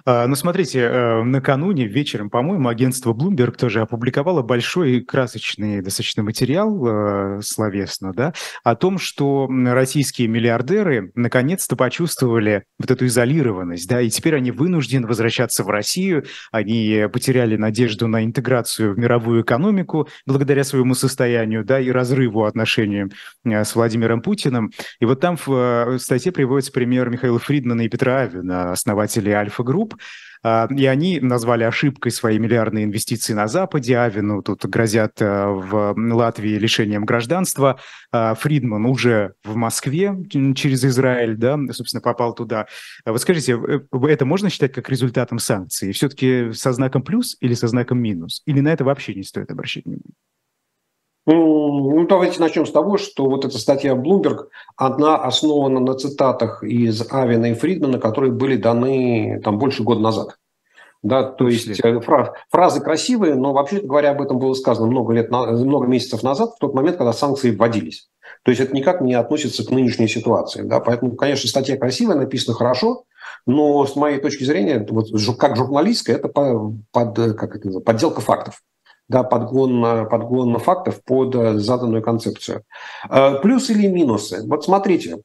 Speaker 1: Ну, смотрите, накануне вечером, по-моему, агентство Bloomberg тоже опубликовало большой и красочный достаточно материал, словесно, да, о том, что российские миллиардеры наконец-то почувствовали вот эту изолированность, да, и теперь они вынуждены возвращаться в Россию, они потеряли надежду на интеграцию в мировую экономику благодаря своему состоянию, да, и разрыву отношений с Владимиром Путиным. И вот там в статье приводится пример Михаила Фридмана и Петра Авина, основателей Альфа-групп. И они назвали ошибкой свои миллиардные инвестиции на Западе. Авину тут грозят в Латвии лишением гражданства. Фридман уже в Москве через Израиль, да, собственно, попал туда. Вот скажите, это можно считать как результатом санкций? Все-таки со знаком плюс или со знаком минус? Или на это вообще не стоит обращать внимание?
Speaker 2: Ну, давайте начнем с того, что вот эта статья Bloomberg, она основана на цитатах из Авина и Фридмана, которые были даны там больше года назад. Да, то есть фразы красивые, но вообще говоря, об этом было сказано много месяцев назад, в тот момент, когда санкции вводились. То есть это никак не относится к нынешней ситуации. Да? Поэтому, конечно, статья красивая, написана хорошо, но с моей точки зрения, вот, как журналистская, это подделка фактов. Да, подгон фактов под заданную концепцию. Плюсы или минусы? Вот смотрите,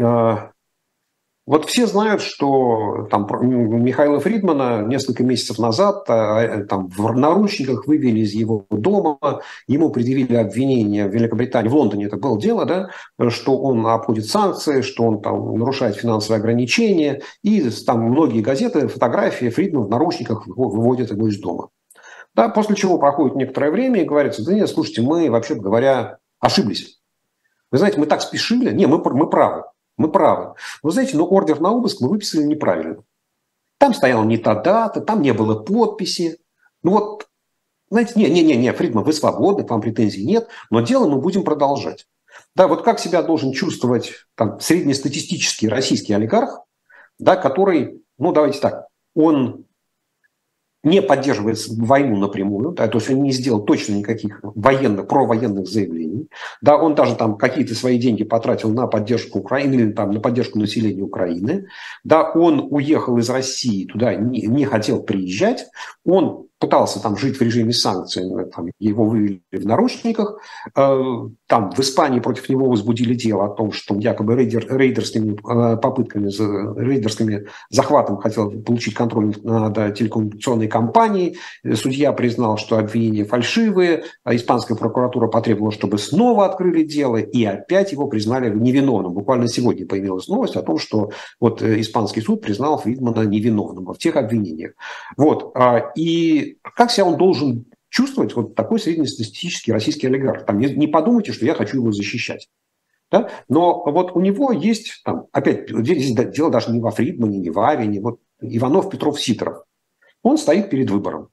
Speaker 2: вот все знают, что там Михаила Фридмана несколько месяцев назад там, в наручниках вывели из его дома, ему предъявили обвинения в Великобритании, в Лондоне это было дело, да, что он обходит санкции, что он там нарушает финансовые ограничения, и там многие газеты, фотографии Фридмана в наручниках выводят его из дома. Да, после чего проходит некоторое время и говорится, да нет, слушайте, мы, вообще говоря, ошиблись. Вы знаете, мы так спешили. Не, мы правы. Мы правы. Вы знаете, но ордер на обыск мы выписали неправильно. Там стояла не та дата, там не было подписи. Ну вот, знаете, не, Фридман, вы свободны, к вам претензий нет, но дело мы будем продолжать. Да, вот как себя должен чувствовать там, среднестатистический российский олигарх, да, который, ну давайте так, он не поддерживает войну напрямую, да, то есть он не сделал точно никаких провоенных заявлений. Да, он даже там какие-то свои деньги потратил на поддержку Украины или там, на поддержку населения Украины. Да, он уехал из России, туда не хотел приезжать. Он пытался там жить в режиме санкций, там, его вывели в наручниках. Там в Испании против него возбудили дело о том, что он якобы рейдерскими захватом хотел получить контроль над телекоммуникационной компанией. Судья признал, что обвинения фальшивые. Испанская прокуратура потребовала, чтобы снова открыли дело, и опять его признали невиновным. Буквально сегодня появилась новость о том, что вот испанский суд признал Фридмана невиновным в тех обвинениях. Вот. И как себя он должен чувствовать, вот такой среднестатистический российский олигарх? Там, не подумайте, что я хочу его защищать. Да? Но вот у него есть, там, опять, здесь дело даже не во Фридмане, не в Авине, вот Иванов, Петров, Сидоров. Он стоит перед выбором.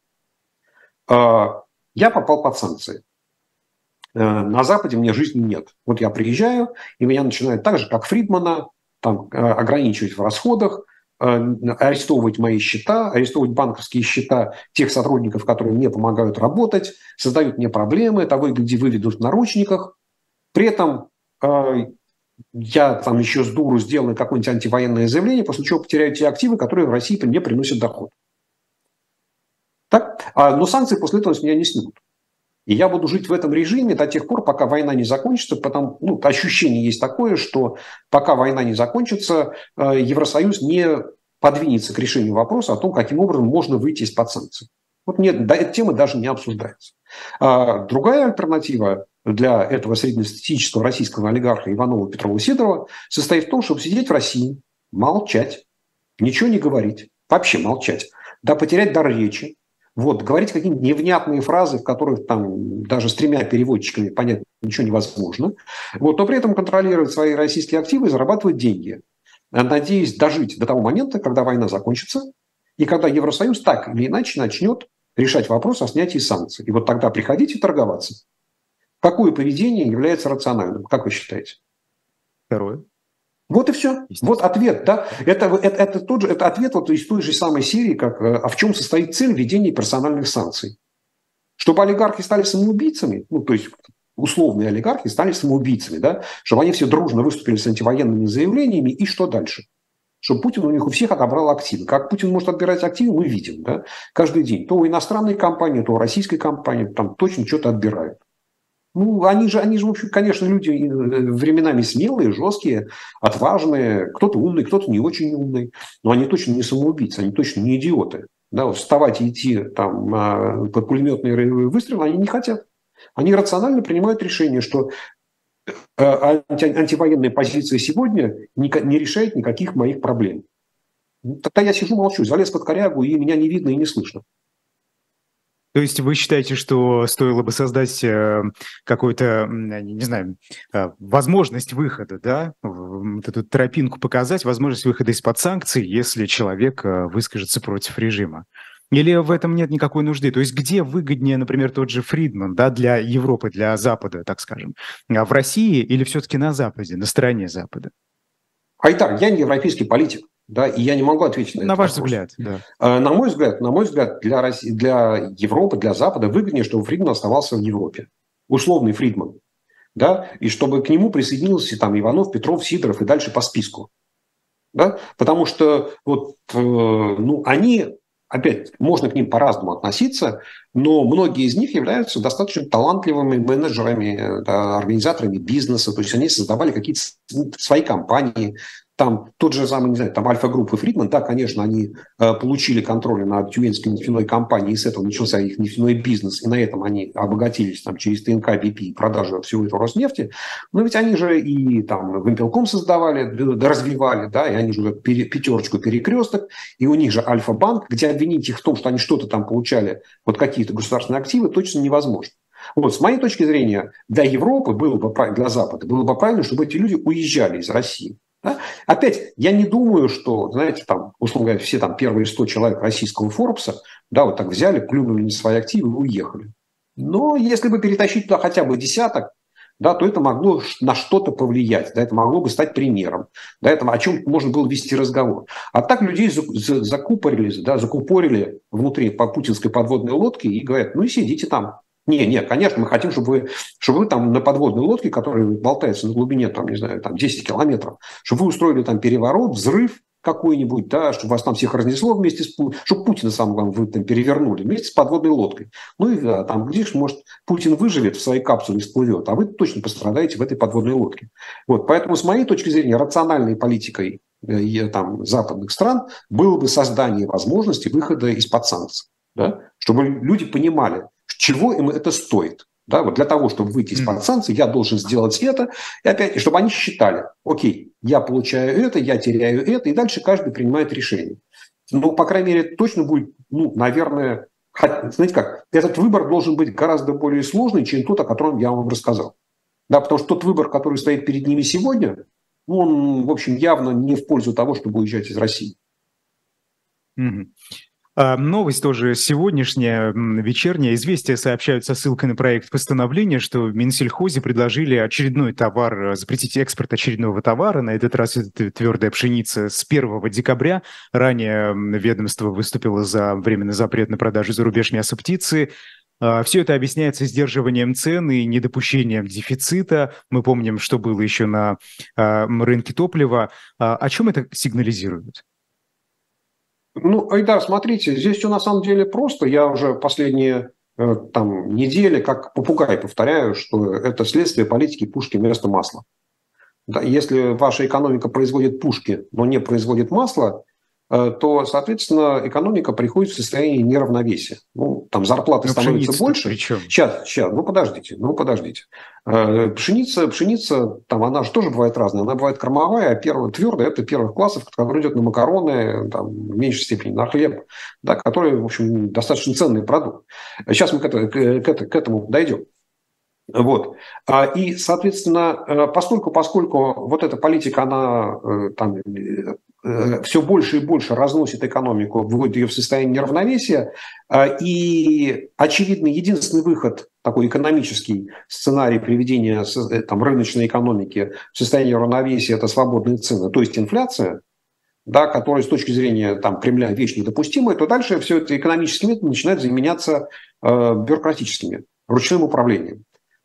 Speaker 2: Я попал под санкции. На Западе мне жизни нет. Вот я приезжаю, и меня начинают так же, как Фридмана, там, ограничивать в расходах, арестовывать мои счета, арестовывать банковские счета тех сотрудников, которые мне помогают работать, создают мне проблемы, того и гляди выведут в наручниках. При этом я там еще с дуру сделаю какое-нибудь антивоенное заявление, после чего потеряю те активы, которые в России мне приносят доход. Так? Но санкции после этого с меня не снимут. И я буду жить в этом режиме до тех пор, пока война не закончится, потому ощущение есть такое, что пока война не закончится, Евросоюз не подвинется к решению вопроса о том, каким образом можно выйти из-под санкций. Вот нет, эта тема даже не обсуждается. Другая альтернатива для этого среднестатистического российского олигарха Иванова, Петрова, Сидорова состоит в том, чтобы сидеть в России, молчать, ничего не говорить, вообще молчать, да, потерять дар речи, вот, говорить какие-нибудь невнятные фразы, в которых там даже с 3 переводчиками понять ничего невозможно, вот, но при этом контролировать свои российские активы и зарабатывать деньги, надеясь дожить до того момента, когда война закончится, и когда Евросоюз так или иначе начнет решать вопрос о снятии санкций. И вот тогда приходите торговаться. Какое поведение является рациональным, как вы считаете?
Speaker 1: Второе.
Speaker 2: Вот и все. Вот ответ. Да? Это ответ вот из той же самой серии, как а в чем состоит цель введения персональных санкций. Чтобы олигархи стали самоубийцами, ну, то есть условные олигархи стали самоубийцами, да? Чтобы они все дружно выступили с антивоенными заявлениями, и что дальше? что Путин у них у всех отобрал активы. Как Путин может отбирать активы, мы видим, да, каждый день. То у иностранной компании, то у российской компании там точно что-то отбирают. Ну, они же, в общем, конечно, люди временами смелые, жесткие, отважные. Кто-то умный, кто-то не очень умный. Но они точно не самоубийцы, они точно не идиоты. Да, вот вставать и идти там под пулеметные выстрелы они не хотят. Они рационально принимают решение, что антивоенная позиция сегодня не решает никаких моих проблем. Тогда я сижу, молчу, залез под корягу, и меня не видно и не слышно.
Speaker 1: То есть вы считаете, что стоило бы создать какую-то, не знаю, возможность выхода, да, вот эту тропинку показать, возможность выхода из-под санкций, если человек выскажется против режима? Или в этом нет никакой нужды? То есть где выгоднее, например, тот же Фридман, да, для Европы, для Запада, так скажем, в России или все-таки на Западе, на стороне Запада?
Speaker 2: Айдар, я не европейский политик, да, и я не могу ответить на этот
Speaker 1: ваш
Speaker 2: вопрос.
Speaker 1: взгляд, да.
Speaker 2: На мой взгляд, для России, для Европы, для Запада выгоднее, чтобы Фридман оставался в Европе. Условный Фридман. Да, и чтобы к нему присоединился там Иванов, Петров, Сидоров и дальше по списку. Да? Потому что вот, они, опять, можно к ним по-разному относиться, но многие из них являются достаточно талантливыми менеджерами, да, организаторами бизнеса, то есть они создавали какие-то свои компании. Там тот же самый, не знаю, там Альфа-группа Фридман, да, конечно, они получили контроль над Тюменской нефтяной компанией, и с этого начался их нефтяной бизнес, и на этом они обогатились там через ТНК, BP, продажу всего этого Роснефти. Но ведь они же и там Вимпелком создавали, развивали, да, и они же пятерочку Перекресток, и у них же Альфа-банк, где обвинить их в том, что они что-то там получали, вот какие-то государственные активы, точно невозможно. Вот, с моей точки зрения, для Европы было бы, для Запада было бы правильно, чтобы эти люди уезжали из России. Да? Опять, я не думаю, что, знаете, там, условно говоря, все там первые 100 человек российского Форбса, да, вот так взяли, плюнули на свои активы и уехали. Но если бы перетащить туда хотя бы десяток, да, то это могло на что-то повлиять, да, это могло бы стать примером, да, это, о чем можно было вести разговор. А так людей закупорили внутри по путинской подводной лодке и говорят, ну и сидите там. Не, конечно, мы хотим, чтобы вы там на подводной лодке, которая болтается на глубине, там, не знаю, там 10 километров, чтобы вы устроили там переворот, взрыв какой-нибудь, да, чтобы вас там всех разнесло вместе с Путиным, чтобы Путина сам вам вы там перевернули вместе с подводной лодкой. Ну и да, там, глядишь, может, Путин выживет в своей капсуле и всплывет, а вы точно пострадаете в этой подводной лодке. Вот, поэтому, с моей точки зрения, рациональной политикой там, западных стран было бы создание возможности выхода из-под санкций, да, чтобы люди понимали, чего им это стоит. Да, вот для того, чтобы выйти из-под санкций, я должен сделать это. И опять, чтобы они считали, окей, я получаю это, я теряю это, и дальше каждый принимает решение. Ну, по крайней мере, точно будет, наверное, знаете как, этот выбор должен быть гораздо более сложный, чем тот, о котором я вам рассказал. Да, потому что тот выбор, который стоит перед ними сегодня, он, в общем, явно не в пользу того, чтобы уезжать из России.
Speaker 1: Новость тоже сегодняшняя, вечерняя. «Известия» сообщают со ссылкой на проект постановления, что в Минсельхозе предложили очередной товар, запретить экспорт очередного товара. На этот раз это твердая пшеница с 1 декабря. Ранее ведомство выступило за временный запрет на продажу за рубеж мяса птицы. Все это объясняется сдерживанием цен и недопущением дефицита. Мы помним, что было еще на рынке топлива. О чем это сигнализирует?
Speaker 2: Ну, Айдар, смотрите, здесь все на самом деле просто. Я уже последние недели как попугай повторяю, что это следствие политики пушки вместо масла. Да, если ваша экономика производит пушки, но не производит масло, то, соответственно, экономика приходит в состояние неравновесия. Ну, там зарплаты становятся больше. Сейчас, подождите. Пшеница, там она же тоже бывает разная. Она бывает кормовая, а твердая – это первых классов, который идет на макароны, там, в меньшей степени на хлеб, да, который, в общем, достаточно ценный продукт. Сейчас мы к этому дойдем. Вот. И, соответственно, поскольку вот эта политика, она там все больше и больше разносит экономику, выводит ее в состояние неравновесия, и, очевидно, единственный выход, такой экономический сценарий приведения там, рыночной экономики в состояние равновесия – это свободные цены, то есть инфляция, да, которая с точки зрения там, Кремля вещь недопустимая, то дальше все это экономические методы начинают заменяться бюрократическими, ручным управлением.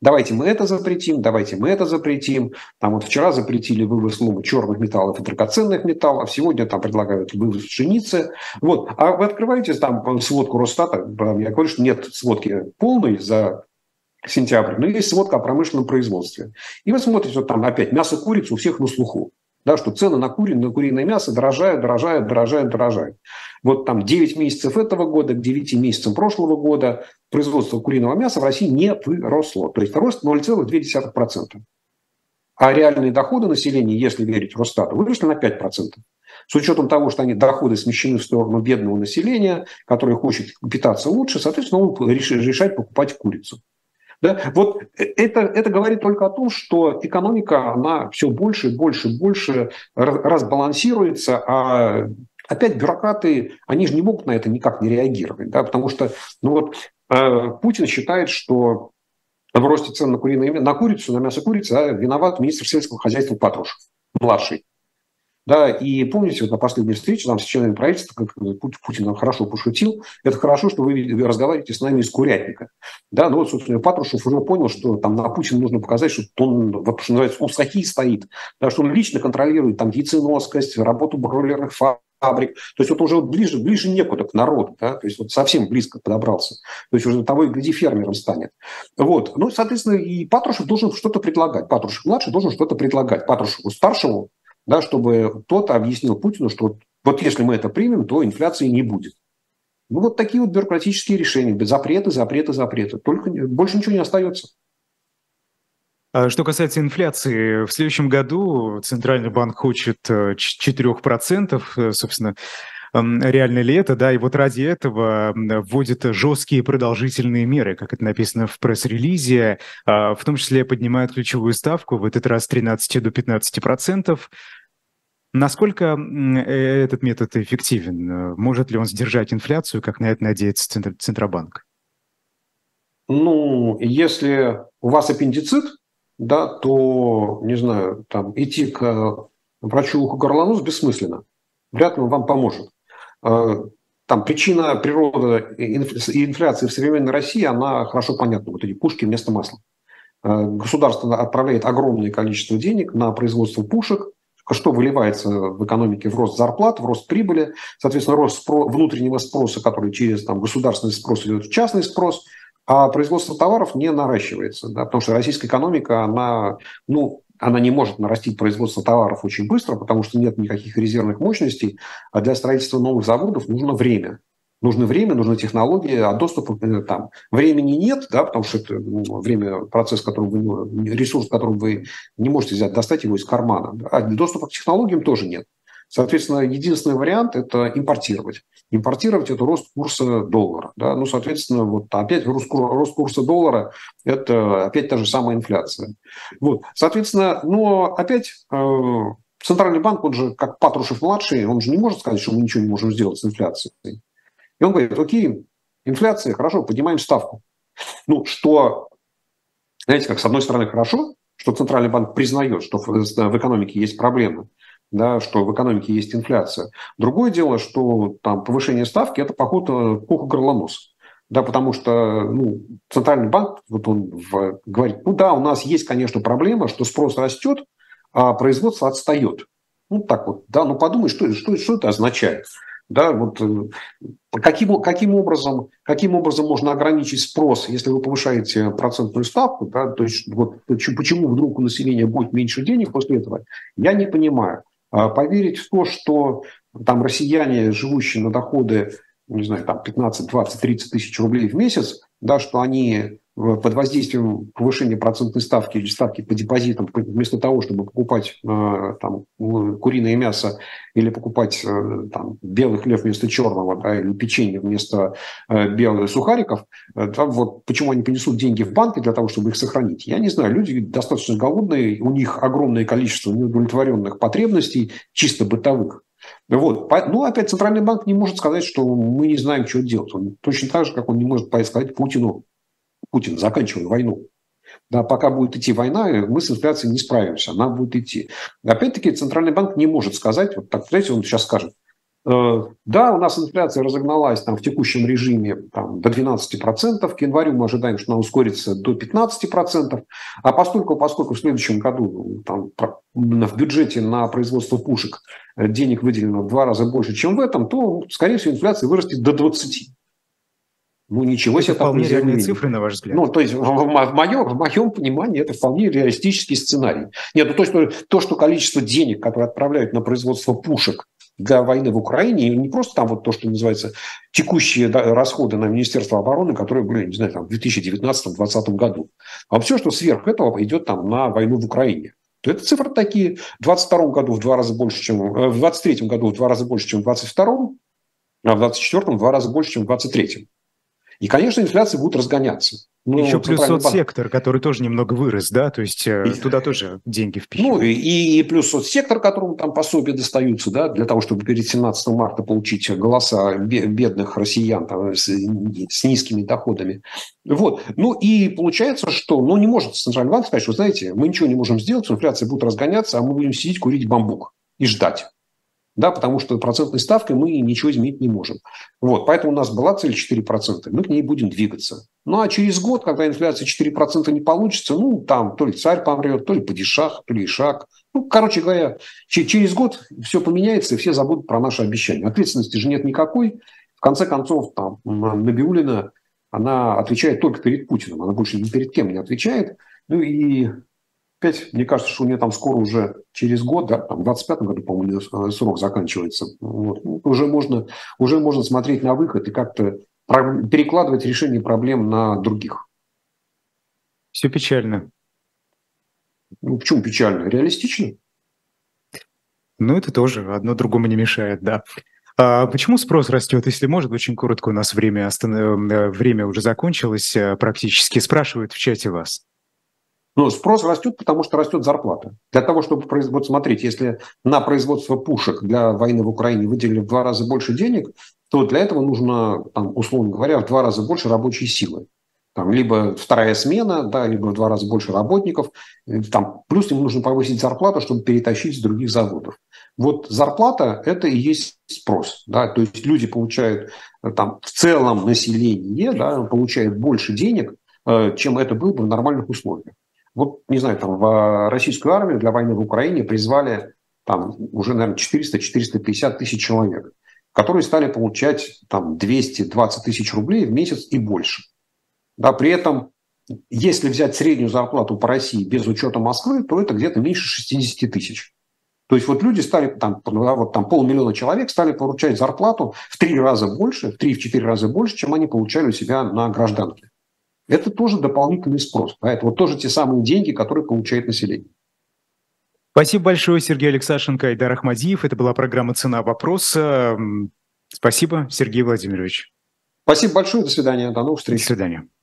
Speaker 2: Давайте мы это запретим, давайте мы это запретим. Там вот вчера запретили вывоз черных металлов и драгоценных металлов, сегодня там предлагают вывоз пшеницы. Вот. А вы открываете там сводку Росстата, я говорю, что нет сводки полной за сентябрь, но есть сводка о промышленном производстве. И вы смотрите, вот там опять мясо курицы у всех на слуху. Да, что цены на куриное мясо дорожают. Вот там 9 месяцев этого года к 9 месяцам прошлого года производство куриного мяса в России не выросло. То есть рост 0,2%. А реальные доходы населения, если верить Росстату, выросли на 5%. С учетом того, что они доходы смещены в сторону бедного населения, которое хочет питаться лучше, соответственно, он решает покупать курицу. Да? Вот это говорит только о том, что экономика, она все больше и больше разбалансируется, а опять бюрократы, они же не могут на это никак не реагировать, да? Потому что Путин считает, что в росте цен на курицу, на мясо курицы виноват министр сельского хозяйства Патрушев, младший. Да, и помните, вот на последней встрече там с членами правительства, как Путин нам хорошо пошутил, это хорошо, что вы разговариваете с нами из курятника. Да, ну вот, собственно, Патрушев уже понял, что там на Путина нужно показать, что он, что называется, у сахи стоит, да, что он лично контролирует там яйценоскость, работу бройлерных фабрик. То есть вот уже ближе некуда к народу, да, то есть вот совсем близко подобрался. То есть уже того и гляди фермером станет. Вот. Ну, соответственно, и Патрушев должен что-то предлагать. Патрушев-младший должен что-то предлагать. Патрушеву-старшему, да, чтобы кто-то объяснил Путину, что вот если мы это примем, то инфляции не будет. Ну, вот такие вот бюрократические решения. Запреты. Только больше ничего не остается.
Speaker 1: Что касается инфляции, в следующем году Центральный банк хочет 4%, собственно, реально ли это, да, и вот ради этого вводит жесткие продолжительные меры, как это написано в пресс-релизе, в том числе поднимают ключевую ставку, в этот раз с 13 до 15%. Насколько этот метод эффективен? Может ли он сдержать инфляцию, как на это надеется Центробанк?
Speaker 2: Ну, если у вас аппендицит, да, то, не знаю, там идти к врачу ухо-горло-нос бессмысленно. Вряд ли он вам поможет. Там причина природы инфляции в современной России, она хорошо понятна. Вот эти пушки вместо масла. Государство отправляет огромное количество денег на производство пушек, что выливается в экономике в рост зарплат, в рост прибыли, соответственно, рост внутреннего спроса, который через там, государственный спрос идет в частный спрос, а производство товаров не наращивается, да, потому что российская экономика, она не может нарастить производство товаров очень быстро, потому что нет никаких резервных мощностей, а для строительства новых заводов нужно время. Нужно время, нужны технологии, а доступа там времени нет, да, потому что это время, процесс, ресурс, который вы не можете взять, достать его из кармана. Да, а доступа к технологиям тоже нет. Соответственно, единственный вариант – это импортировать. Импортировать – это рост курса доллара. Да? Ну, соответственно, вот опять рост курса доллара – это опять та же самая инфляция. Вот. Соответственно, но опять Центральный банк, он же как Патрушев-младший, он же не может сказать, что мы ничего не можем сделать с инфляцией. И он говорит, окей, инфляция, хорошо, поднимаем ставку. Ну, что, знаете, как с одной стороны хорошо, что Центральный банк признает, что в экономике есть проблемы, да, что в экономике есть инфляция. Другое дело, что там повышение ставки – это поход к ухо-горло-нос. Да, потому что Центральный банк, вот он говорит, у нас есть, конечно, проблема, что спрос растет, а производство отстает. Так вот, да, подумай, что это означает. Да, вот каким образом можно ограничить спрос, если вы повышаете процентную ставку, да, то есть вот почему вдруг у населения будет меньше денег после этого, я не понимаю. Поверить в то, что там россияне, живущие на доходы, не знаю, там 15, 20, 30 тысяч рублей в месяц, да, что они под воздействием повышения процентной ставки или ставки по депозитам, вместо того, чтобы покупать там, куриное мясо или покупать там, белый хлеб вместо черного, да, или печенье вместо белых сухариков, да, вот почему они принесут деньги в банки для того, чтобы их сохранить. Я не знаю, люди достаточно голодные, у них огромное количество неудовлетворенных потребностей, чисто бытовых. Вот. Но опять Центральный банк не может сказать, что мы не знаем, что делать. Он точно так же, как он не может сказать Путину: Путин, заканчивай войну. Да, пока будет идти война, мы с инфляцией не справимся, она будет идти. Опять-таки Центральный банк не может сказать, вот так, знаете, он сейчас скажет, Да, у нас инфляция разогналась там, в текущем режиме там, до 12%. К январю мы ожидаем, что она ускорится до 15%. А поскольку в следующем году там, в бюджете на производство пушек денег выделено в 2 раза больше, чем в этом, то, скорее всего, инфляция вырастет до 20%. Ну, ничего себе,
Speaker 1: это вполне реальные цифры, на ваш взгляд?
Speaker 2: Ну, то есть, в моем понимании, это вполне реалистический сценарий. Нет, ну, то, что количество денег, которые отправляют на производство пушек для войны в Украине, не просто там вот то, что называется текущие расходы на Министерство обороны, которые были, не знаю, там, в 2019-2020 году, а все, что сверх этого идет там на войну в Украине. То это цифры такие. В 2022 году в 2 раза больше, чем в 2023 году в 2 раза больше, чем в 2022, а в 2024 в 2 раза больше, чем в 2023. И, конечно, инфляция будет разгоняться.
Speaker 1: Еще плюс соцсектор, который тоже немного вырос, да? То есть туда тоже деньги впихивают.
Speaker 2: Ну, и плюс соцсектор, которому там пособия достаются, да, для того, чтобы перед 17 марта получить голоса бедных россиян там, с низкими доходами. Вот. Ну, и получается, что не может Центральный банк сказать, что, знаете, мы ничего не можем сделать, инфляция будет разгоняться, а мы будем сидеть, курить бамбук и ждать. Да, потому что процентной ставкой мы ничего изменить не можем. Вот, поэтому у нас была цель 4%, мы к ней будем двигаться. Ну, а через год, когда инфляция 4% не получится, там то ли царь помрет, то ли падишах, то ли ишак. Ну, короче говоря, через год все поменяется, и все забудут про наши обещания. Ответственности же нет никакой. В конце концов, там, Набиуллина, она отвечает только перед Путиным, она больше ни перед кем не отвечает. Ну, и опять, мне кажется, что у нее там скоро уже через год, да, там, в 2025 году, по-моему, срок заканчивается. Вот. Уже можно смотреть на выход и как-то перекладывать решение проблем на других.
Speaker 1: Все печально.
Speaker 2: Ну, почему печально? Реалистично?
Speaker 1: Ну, это тоже одно другому не мешает, да. А почему спрос растет, если может? Очень коротко, у нас время уже закончилось практически. Спрашивают в чате вас.
Speaker 2: Ну, спрос растет, потому что растет зарплата. Для того, чтобы вот смотрите, если на производство пушек для войны в Украине выделили в 2 раза больше денег, то для этого нужно, там, условно говоря, в 2 раза больше рабочей силы. Там, либо вторая смена, да, либо в 2 раза больше работников. Там, плюс им нужно повысить зарплату, чтобы перетащить с других заводов. Вот зарплата – это и есть спрос. Да, то есть люди получают, там, в целом население, да, получает больше денег, чем это было бы в нормальных условиях. Вот, не знаю, там в российскую армию для войны в Украине призвали там уже, наверное, 400-450 тысяч человек, которые стали получать там 220 тысяч рублей в месяц и больше. Да, при этом, если взять среднюю зарплату по России без учета Москвы, то это где-то меньше 60 тысяч. То есть вот люди стали, там 500 000 человек стали получать зарплату в 3 раза больше, в 3-4 раза больше, чем они получали у себя на гражданке. Это тоже дополнительный спрос. Да? Это вот тоже те самые деньги, которые получает население.
Speaker 1: Спасибо большое, Сергей Алексашенко, Айдар Ахмадиев. Это была программа «Цена вопроса». Спасибо, Сергей Владимирович.
Speaker 2: Спасибо большое. До свидания. До новых встреч.
Speaker 1: До свидания.